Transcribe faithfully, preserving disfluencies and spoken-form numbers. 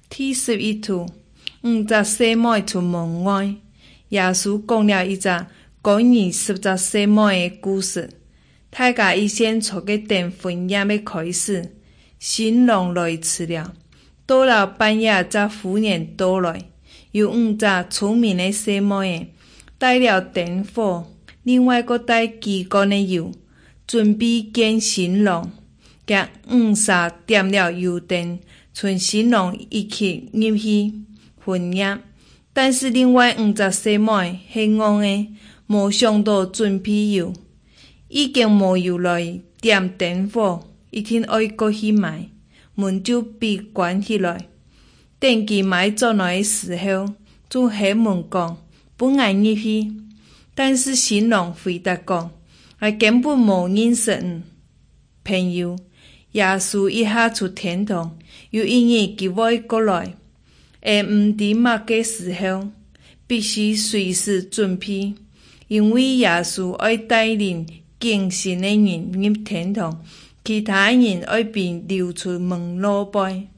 第十一图，五只细妹出门外，耶稣讲了一个关于十只细妹的故事。大家以前做个订婚宴的开始，新郎来迟了，到了半夜，这妇人到来，有五只聪明的细妹带了灯火，另外个带几竿的油，准备见新郎。甲五煞点了油灯，从新郎一起入去婚宴。但是另外五只细妹是戆的，无想到准备油，已经无油来点灯火，一定爱过去买，门就被关起来。等佢买转来的时候，就开门讲不爱入去，但是新郎回答讲，我根本无认识人朋友。耶稣一下出天堂，又因为佢会过来，而唔知乜嘅时候，必须随时准备，因为耶稣爱带领敬信的人入天堂，其他人爱被流出门路背。